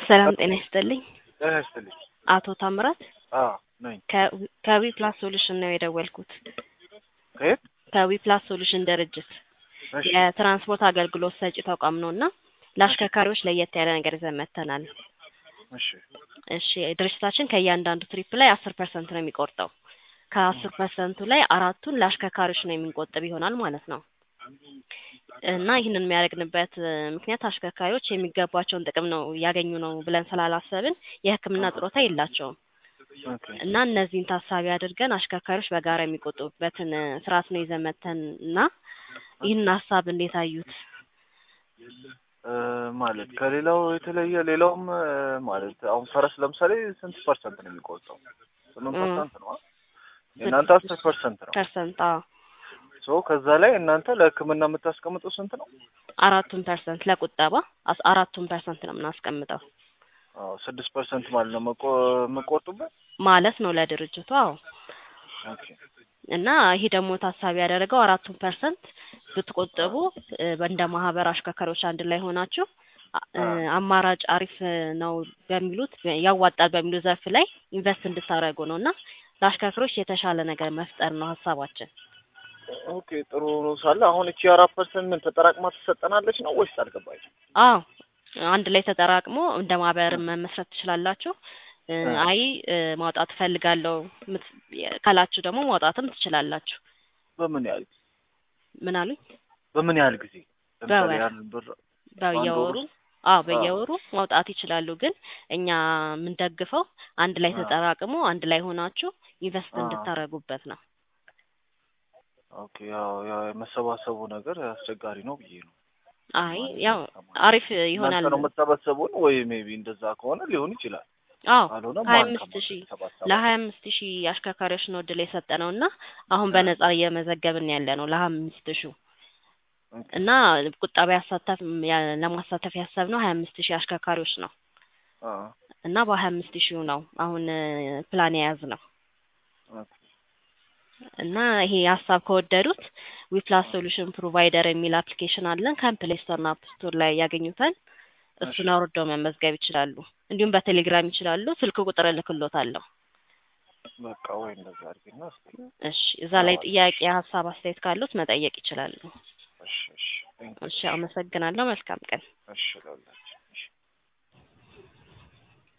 ሰላም ጤና ይስጥልኝ። እሺ አቶ ታምራት ነኝ። ከዊ ፕላስ ሶሉሽን ነው የደወልኩት። ከየት? ከዊ ፕላስ ሶሉሽን ድርጅት እሺ የትራንስፖርት አገልግሎት ሰጪ ተቋም ነውና ለአሽከርካሪዎች ለየት ያለ ነገር ይዘን መጥተናል። እሺ እሺ ድርጅታችን ከእያንዳንዱ ትሪፕ ላይ 10% ነው የሚቆርጠው። ከ10%ቱ ላይ አራቱን ለአሽከርካሪዎች ነው የምንቆጥብ ይሆናል ማለት ነው። እና ይህንን የሚያደርግንበት ምክንያት አሽከርካሪዎች የሚገባቸውን ጥቅም ነው ያገኙ ነው ብለን ስላላሰብን የሕክምና ጥሮታ የላቸውም። ኦኬ እና እነዚህን ታሳቢ አድርገን አሽከርካሪዎች በጋራ የሚቆጥቡበትን ስርዓት ነው ይዘን መጥተን እና ይህን ሀሳብ እንዴት አዩት? ማለት ከሌላው የተለየ ሌላውም ማለት አሁን ፈረስ ለምሳሌ ስንት ፐርሰንት ነው የሚቆጠው? 8% ነው። የእናንተ 10% ነው። ፐርሰንት ሶ ከዛ ላይ እናንተ ለሕክምና የምታስቀምጡት ስንት ነው? 4% ለቁጠባ 4% ነው የምናስቀምጠው 6% ማለት ነው መቆጡበት ማለት ነው ለድርጅቱ። ኦኬ እና ይሄ ደግሞ ታሳቢ ያደረገው 4% ብትቆጥቡ እንደ ማህበር አሽከርካሪዎች አንድ ላይ ሆናችሁ አማራጭ አሪፍ ነው በሚሉት ያዋጣል በሚሉት ዘርፍ ላይ ኢንቨስት እንድታደርጉ ነውና ለአሽከርካሪዎች የተሻለ ነገር መፍጠር ነው ሀሳባችን። ኦኬ ጥሩ ነው። ሳለ አሁን እቺ 4% ምን ተጠራቅማ ትሰጠናለች ነው ወይስ አልገባኝ? አንድ ላይ ተጠራቅሞ እንደ ማህበር መመስረት ትችላላችሁ። አይ ማውጣት ፈልጋለሁ ካላችሁ ደግሞ ማውጣትም ትችላላችሁ። በምን ያህል ምን አሉኝ? በምን ያህል ጊዜ? ለምሳሌ ያን ብር በየወሩ ማውጣት ይችላሉ። ግን እኛ የምንደግፈው አንድ ላይ ተጠራቅሞ አንድ ላይ ሆናችሁ ኢንቨስት እንድታረጉበት ነው። ኦኬ ያው የመሰባሰቡ ነገር አስቸጋሪ ነው ብዬ ነው። አይ ያው አሪፍ ይሆናል። እናንተ ነው የምትሰበሰቡን ወይ ሜቢ እንደዛ ከሆነ ሊሆን ይችላል። አልሆነ 25,000 ለ25,000 አሽከርካሪዎች ነው እድል የሰጠነውና አሁን በነፃ እየመዘገብን ያለ ነው ለ25,000 እና ቁጠባ ለማሳተፍ ያሰብነው 25,000 አሽከርካሪዎች ነው። እና በ25,000 ነው አሁን ፕላን የያዝነው። እና ይሄ ሀሳብ ከወደዱት ዊፕላስ ሶሉሽን ፕሮቫይደር የሚል አፕሊኬሽን አለን ከፕሌይ ስቶር እና አፕ ስቶር ላይ ያገኙታል። እሱን አውርደው መመዝገብ ይችላሉ። እንዲሁም በቴሌግራም ይችላሉ። ስልክ ቁጥር እልክልዎታለሁ። በቃ ወይ እንደዛ አድርጊና እስኪ። እሺ እዛ ላይ ጥያቄ፣ ሀሳብ፣ አስተያየት ካሉት መጠየቅ ይችላሉ። እሺ እሺ አመሰግናለሁ። መልካም ቀን። እሺ